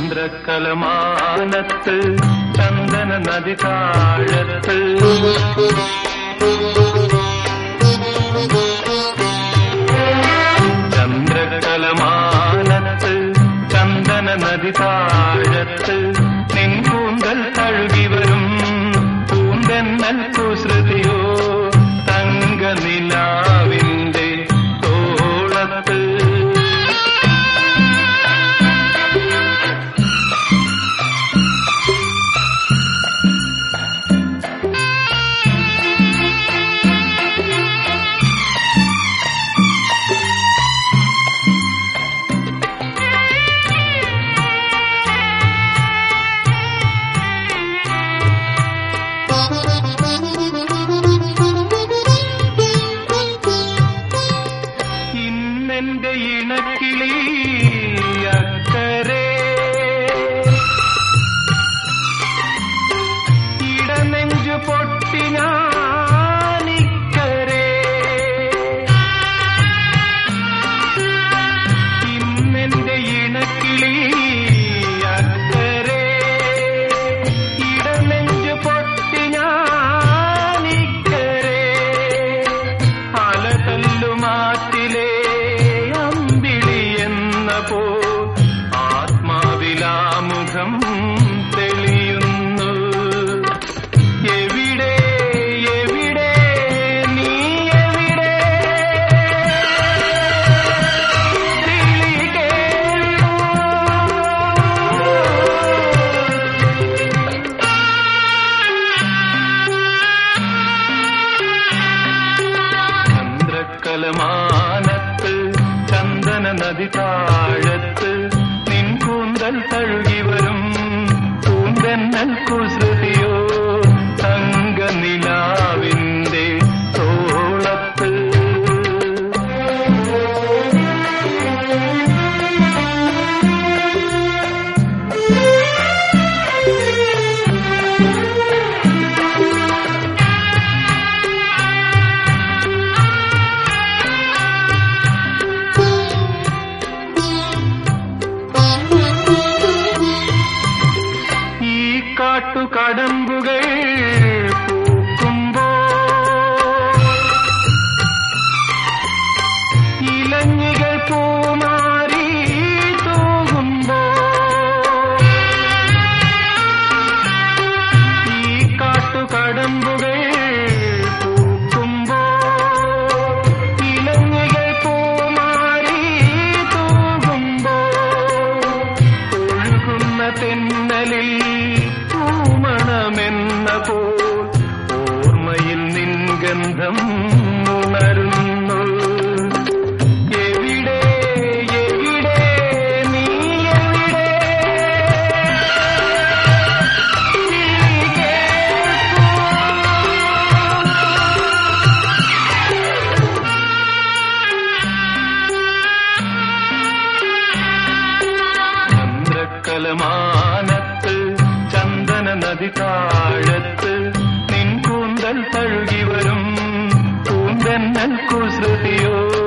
ചന്ദ്രകലമാനത്ത് ചന്ദന നദി താഴത്ത് ചന്ദ്രകലമാനത്ത് ചന്ദന നദി താഴത്ത് നിൻ കൂന്തൽ തഴുകി വരും പൂന്തെന്നൽ കുസൃതിയോ തങ്ക നിലാവിന്റെ തോളത്ത് എന്റെ ഇണക്കിളി അക്കരെ ഇടനെഞ്ചു പൊട്ടി ഞാനിക്കരെ ഇന്നെന്റെ ഇണക്കിളി അക്കരെ ഇടനെഞ്ചു പൊട്ടി ഞാനിക്കരെ അലതല്ലുമാറ്റിലെ ആത്മാവിലാമുഖം തെളിയുന്നു എവിടെ എവിടെ നീ എവിടെ ചന്ദ്രകലമാനത്ത് ചന്ദന നദി താഴത്ത് നിൻ കൂന്തൽ തഴുകി വരും പൂന്തെന്നൽ കുസൃതിയോ തങ്ക നിലാവിന്റെ തോളത്ത് കാട്ടുകടമ്പുകൾ പൂക്കുമ്പോ ഇലഞ്ഞികൾ പൂമാരി തൂകുമ്പോ ഈ കാട്ടുകടമ്പുകൾ പൂക്കുമ്പോ ഇലഞ്ഞികൾ പൂമാരി തൂകുമ്പോ ഒഴുകുന്ന തെന്നലിൽ പൂമണമെന്ന പോൽ ഓർമ്മയിൽ നിൻ ഗന്ധം ഉണരുന്നു എവിടെ എവിടെ നീ എവിടെ ചന്ദ്രകലമാനത്ത് ചന്ദന നദി താഴത്ത് നിൻ കൂന്തൽ തഴുകി വരും പൂന്തെന്നൽ കുസൃതിയോ